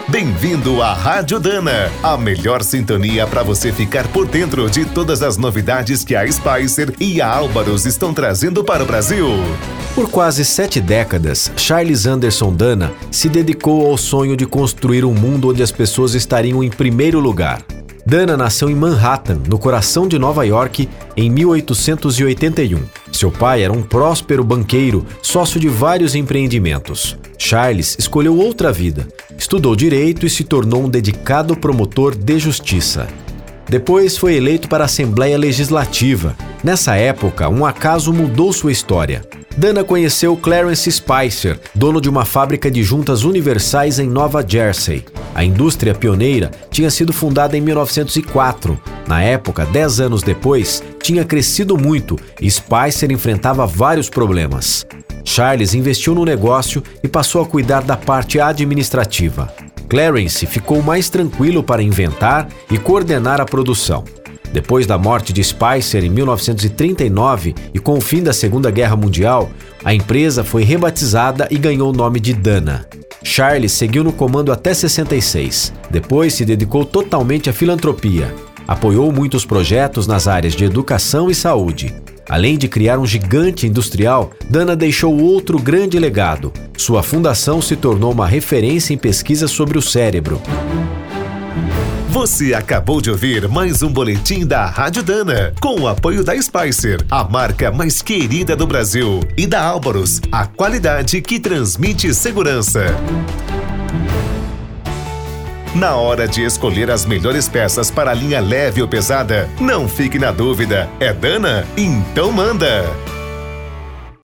Bem-vindo à Rádio Dana, a melhor sintonia para você ficar por dentro de todas as novidades que a Spicer e a Álvaros estão trazendo para o Brasil. Por quase 7 décadas, Charles Anderson Dana se dedicou ao sonho de construir um mundo onde as pessoas estariam em primeiro lugar. Dana nasceu em Manhattan, no coração de Nova York, em 1881. Seu pai era um próspero banqueiro, sócio de vários empreendimentos. Charles escolheu outra vida, estudou direito e se tornou um dedicado promotor de justiça. Depois foi eleito para a Assembleia Legislativa. Nessa época, um acaso mudou sua história. Dana conheceu Clarence Spicer, dono de uma fábrica de juntas universais em Nova Jersey. A indústria pioneira tinha sido fundada em 1904. Na época, 10 anos depois, tinha crescido muito e Spicer enfrentava vários problemas. Charles investiu no negócio e passou a cuidar da parte administrativa. Clarence ficou mais tranquilo para inventar e coordenar a produção. Depois da morte de Spicer em 1939 e com o fim da Segunda Guerra Mundial, a empresa foi rebatizada e ganhou o nome de Dana. Charles seguiu no comando até 66. Depois se dedicou totalmente à filantropia. Apoiou muitos projetos nas áreas de educação e saúde. Além de criar um gigante industrial, Dana deixou outro grande legado. Sua fundação se tornou uma referência em pesquisa sobre o cérebro. Você acabou de ouvir mais um boletim da Rádio Dana, com o apoio da Spicer, a marca mais querida do Brasil, e da Álvaros, a qualidade que transmite segurança. Na hora de escolher as melhores peças para a linha leve ou pesada, não fique na dúvida. É Dana? Então manda!